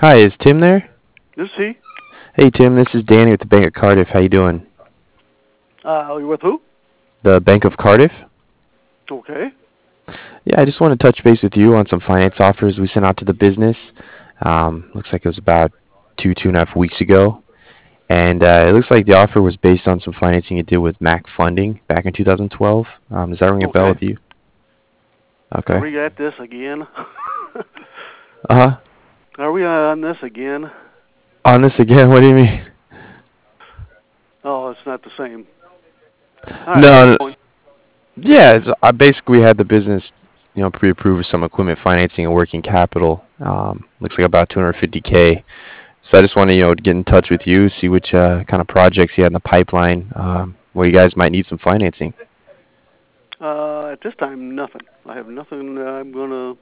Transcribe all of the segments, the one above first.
Hi, is Tim there? This is he. Hey Tim, this is Danny with the Bank of Cardiff. How you doing? You with who? The Bank of Cardiff? Okay. Yeah, I just want to touch base with you on some finance offers we sent out to the business. Looks like it was about two and a half weeks ago. And it looks like the offer was based on some financing you did with Mac Funding back in 2012. Does that ring a bell Okay. with you? Are Okay. we at this again? Uh-huh. Are we on this again? On this again, what do you mean? Oh, it's not the same. All right, keep No, going. yeah, I basically had the business, pre-approved with some equipment financing and working capital. Looks like about 250K. So I just want to, get in touch with you, see which kind of projects you had in the pipeline, where you guys might need some financing. At this time, nothing. I have nothing that I'm gonna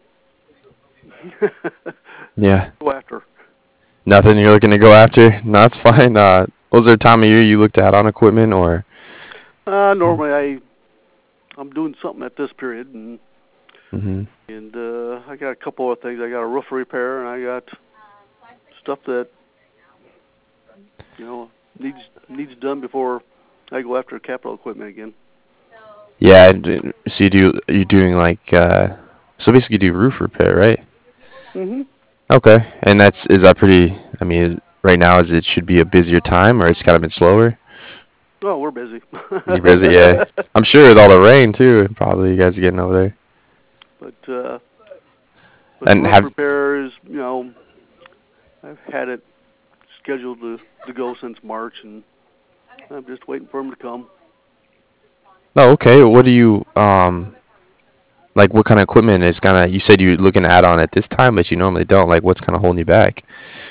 Yeah, go after. nothing you're looking to go after? No, that's fine. Was there a time of year you looked at on equipment or? Normally I'm doing something at this period, and Hmm. and I got a couple of things. I got a roof repair, and I got stuff that you know needs needs done before I go after capital equipment again. Yeah, so you doing like so basically you do roof repair, right? Mhm. Okay, and is that pretty? I mean, right now is it should be a busier time or it's kind of been slower? Oh, we're busy. You busy? Yeah, I'm sure with all the rain too. Probably you guys are getting over there. but uh, but the And roof have repair is, I've had it scheduled to go since March, and I'm just waiting for them to come. Oh, okay. What do you like? What kind of equipment is kind of? You said you're looking to add on at this time, but you normally don't. Like, what's kind of holding you back?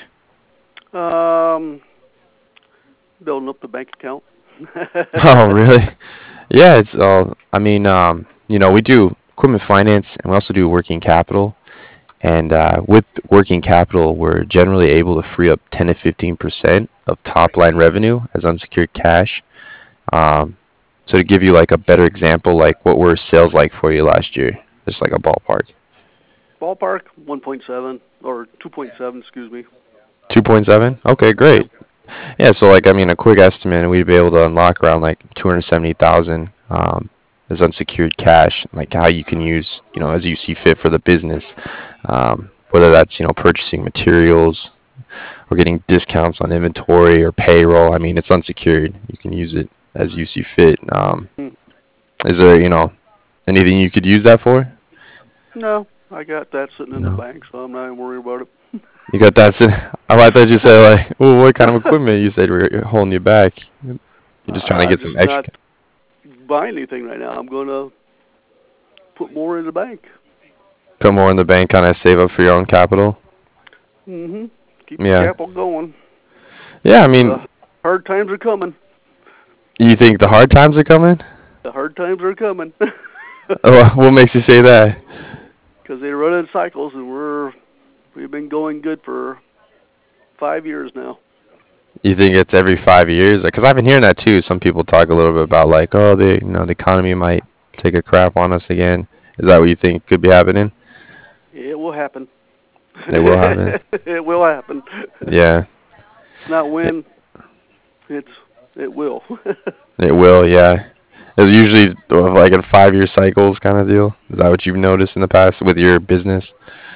Um, Building up the bank account. Oh, really? Yeah, it's all. I mean, we do equipment finance, and we also do working capital. And with working capital, we're generally able to free up 10 to 15% of top line revenue as unsecured cash. Um, so to give you like a better example, like what were sales like for you last year? Just like a ballpark. Ballpark 1.7 or 2.7, excuse me. 2.7? Okay, Yeah. great. Yeah, so like I mean a quick estimate we'd be able to unlock around like 270,000 as unsecured cash, like how you can use, as you see fit for the business. Whether that's, purchasing materials or getting discounts on inventory or payroll. I mean, it's unsecured. You can use it as you see fit. Hmm. Is there, anything you could use that for? No, I got that sitting in the No. bank, so I'm not even worried about You got that? I thought you it. said like, oh, what kind of equipment? You said were holding you back. You're just trying to I'm get some just not extra. buying anything right now. I'm going to put more in the bank. Put more in the bank, kind of save up for your own capital. Hmm. Keep the Yeah. capital going. Yeah, I 'Cause mean, hard times are coming. you think the hard times are coming? The hard times are coming. What makes you say that? Because they run in cycles, and we've been going good for 5 years now. You think it's every 5 years? Because I've been hearing that too. Some people talk a little bit about like, oh, the economy might take a crap on us again. Is that what you think could be happening? It will happen. It will happen. It will happen. Yeah, It's not when, it's it will. it will. Yeah, it's usually like in 5 year cycles kind of deal. Is that what you've noticed in the past with your business?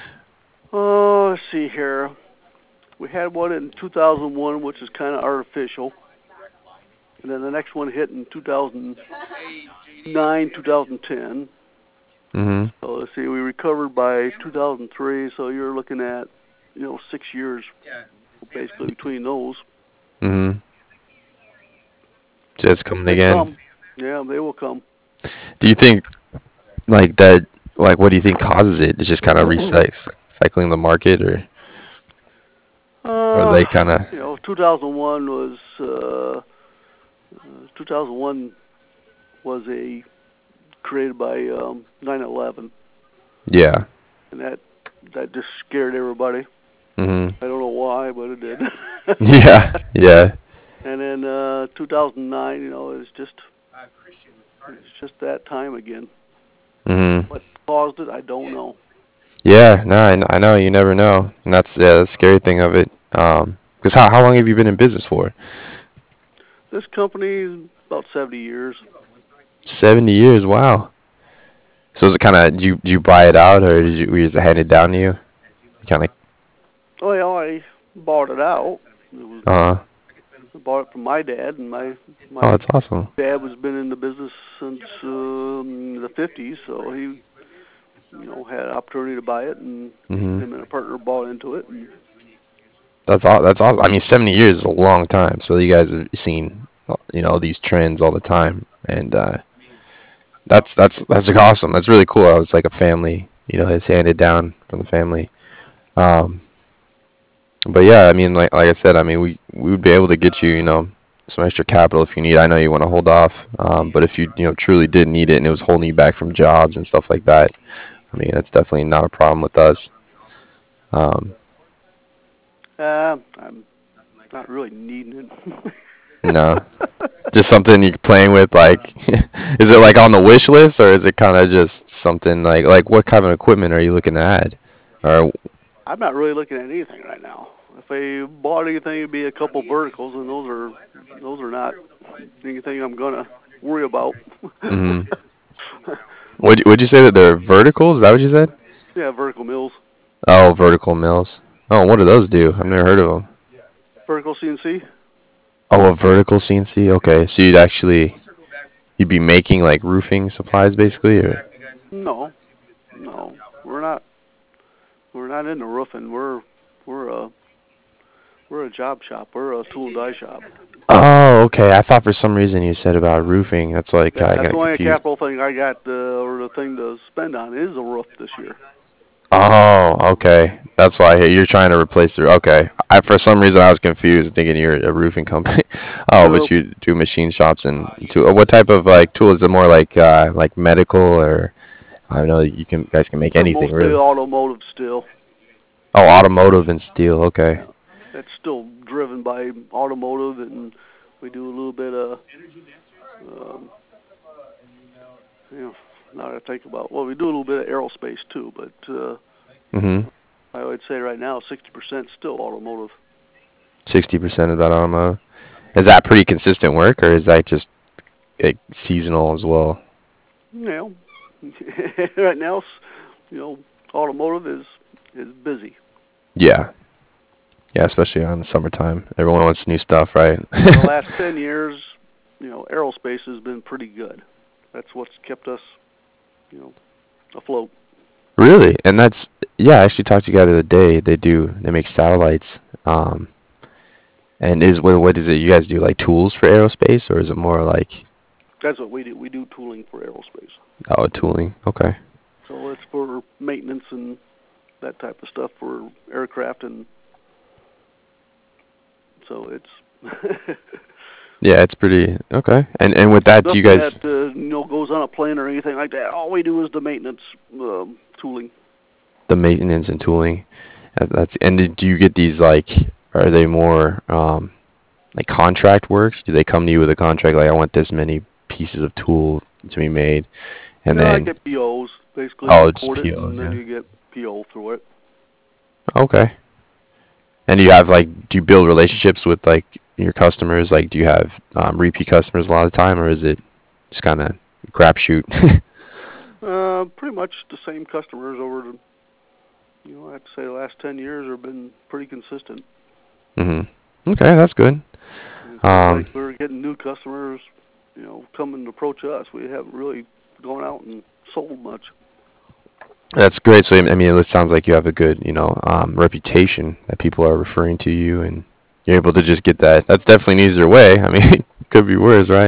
Oh, let's see here. We had one in 2001, which is kind of artificial, and then the next one hit in 2009, 2010. Mm-hmm. So let's see, we recovered by 2003. So you're looking at, 6 years basically between those. Mm-hmm. Just coming They again. come. Yeah, they will come. Do you think like that? Like, what do you think causes it? It's just kind of recycling the market, or uh, they kind of. 2001 was 2001 was a created by 9/11, Yeah. and that just scared everybody. Mm-hmm. I don't know why, but it did. Yeah. Yeah. And then 2009, it's just that time again. Mm-hmm. What caused it, I don't know. Yeah, no, I know. You never know, and that's the scary thing of it. Because how long have you been in business for? This company is about 70 years. 70 years. Wow. So is it kind of did you buy it out or was it handed down to you? Kind of. Well, I bought it out. It was Uh. I bought it from my dad, and Oh, my that's awesome. dad was been in the business since the 50s, so he had an opportunity to buy it, and Mhm. him and a partner bought into it. And That's awesome. I mean, 70 years is a long time. So you guys have seen, these trends all the time, and that's awesome. That's really cool. I was like a family, it's handed down from the family. Um, but yeah, I mean, like I said, I mean, we would be able to get you, some extra capital if you need. I know you want to hold off, but if you truly did need it and it was holding you back from jobs and stuff like that, I mean, that's definitely not a problem with us. Um, I'm not really needing it. no, just something you're playing with. Like, is it like on the wish list, or is it kind of just something like what kind of equipment are you looking to add? Or I'm not really looking at anything right now. If I bought anything, it'd be a couple verticals, and those are not anything I'm gonna worry about. mm, would you say that they're verticals? Is that what you said? Yeah, vertical mills, Oh, vertical mills. Oh, what do those do? I've never heard of them. vertical CNC. Oh, a vertical CNC. Okay, so you'd be making like roofing supplies basically, or No, no, we're not. We're not into roofing. We're a we're a job shop. We're a tool and die shop. oh, okay. I thought for some reason you said about roofing. That's like Yeah, I that's got the only confused. capital thing I got, or the thing to spend on is a roof this year. Oh, okay. That's why you're trying to replace the. Okay, I for some reason I was confused, thinking you're a roofing company. Oh, but No, you do machine shops and what type of like tool is it? More like medical or I don't know. Guys can make anything mostly really. automotive still. Oh, automotive and steel. Okay. Yeah, it's still driven by automotive, and we do a little bit of, um, you know, now that I think about, well, we do a little bit of aerospace too, but Mhm. I would say right now 60% still automotive. 60% of that automotive. Is that pretty consistent work, or is that just like seasonal as well? You know, right now, you know, automotive is busy. Yeah. Yeah, especially on the summertime. Everyone wants new stuff, right? For the last 10 years, aerospace has been pretty good. That's what's kept us, you know, afloat. Really? And that's yeah, I actually talked to you guys the other day. They make satellites. And what is it? You guys do like tools for aerospace, or is it more like That's what we do. We do tooling for aerospace. oh tooling? Okay. So it's for maintenance and that type of stuff for aircraft, and so it's Yeah, it's pretty okay. And with that, do you nothing guys that goes on a plane or anything like that. All we do is the maintenance tooling. the maintenance and tooling? That's and do you get these like are they more like contract works? Do they come to you with a contract like I want this many pieces of tool to be made, and I then get POs. Basically, oh, you it's quote it, and POs, then yeah. you get PO through it. Okay. And do you have like do you build relationships with like your customers? Like do you have repeat customers a lot of the time, or is it just kind of crapshoot? Pretty much the same customers over the, I'd say the last 10 years have been pretty consistent. Mhm. Okay, that's good. And it seems Um, like we're getting new customers, coming to approach us. We haven't really gone out and sold much. that's great. So I mean, it sounds like you have a good, reputation that people are referring to you, and you're able to just get that. That's definitely an easier way. I mean, it could be worse, right?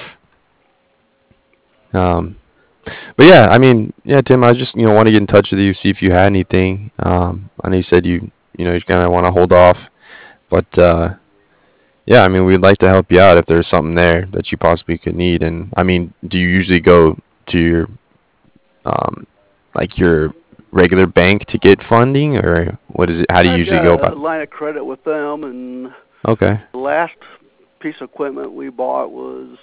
Um, but yeah, I mean, yeah, Tim, I just want to get in touch with you, see if you had anything. I know you said you kind of want to hold off, but yeah, I mean, we'd like to help you out if there's something there that you possibly could need. And I mean, do you usually go to your um, like your regular bank to get funding, or what is it? How do you I've usually go got a about? line of credit with them, and Okay. the last piece of equipment we bought was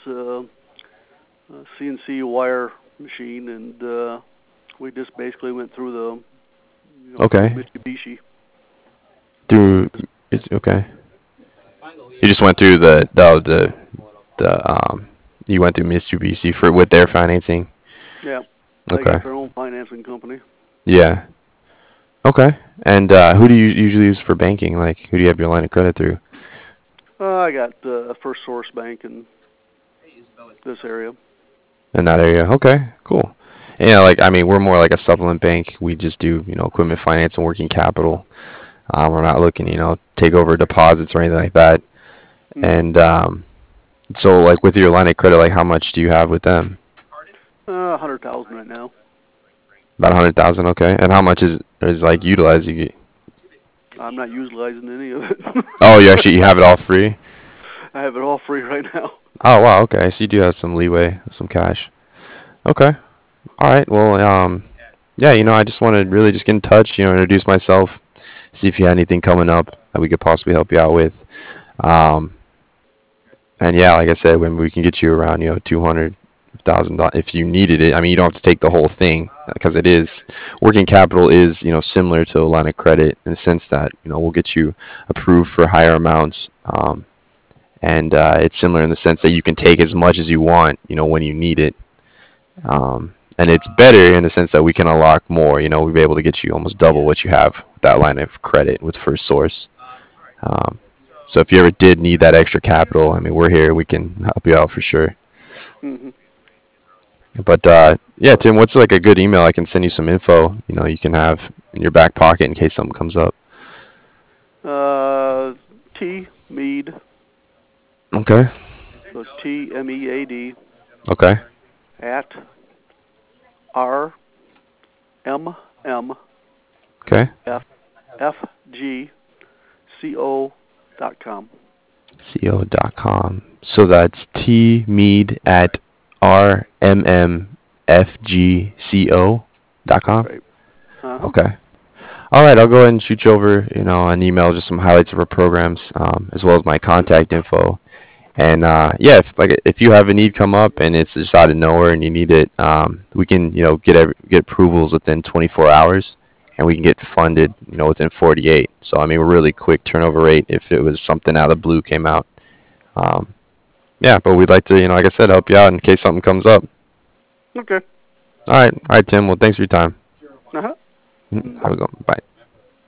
a CNC wire machine, and we just basically went through through Okay. Mitsubishi. Through it's okay. You just went through the you went through Mitsubishi for with their financing. Yeah, they Okay. got their own financing company. Yeah. Okay. And who do you usually use for banking? Like, who do you have your line of credit through? I got First Source Bank in this area. In that area. Okay. Cool. Yeah, like I mean, we're more like a supplement bank. We just do, equipment finance and working capital. We're not looking, take over deposits or anything like that. Hmm. And so, like with your line of credit, like how much do you have with them? 100,000 right now. About 100,000. Okay. And how much is like utilized? I'm not utilizing any of it. Oh, you have it all free. I have it all free right now. Oh wow. Okay. So you do have some leeway, some cash. Okay. All right. Well, yeah. I just want to really just get in touch. Introduce myself. See if you had anything coming up that we could possibly help you out with. Um, and yeah, like I said, when we can get you around, $200,000 if you needed it. I mean, you don't have to take the whole thing because it is working capital is similar to a line of credit in the sense that we'll get you approved for higher amounts. And it's similar in the sense that you can take as much as you want, when you need it. And it's better in the sense that we can unlock more. We'll be able to get you almost double what you have with that line of credit with First Source. Um, so if you ever did need that extra capital, I mean, we're here. We can help you out for sure. Hmm. But yeah, Tim, what's like a good email I can send you some info? You can have in your back pocket in case something comes up. T Mead. Okay. So it's TMEAD Okay. at RMMFFGCO.com. Okay. Co.com. So that's T Mead at RMMFGCO.com. Right. Uh-huh. Okay. All right, I'll go ahead and shoot you over, an email, just some highlights of our programs, as well as my contact info. And yeah, if you have a need come up and it's just out of nowhere and you need it, we can get approvals within 24 hours, and we can get funded within 48. So I mean, we're really quick turnover rate if it was something out of the blue came out. Um, yeah, but we'd like to like I said, help you out in case something comes up. Okay. All right, Tim. Well, thanks for your time. Uh-huh. Have a good one. Bye.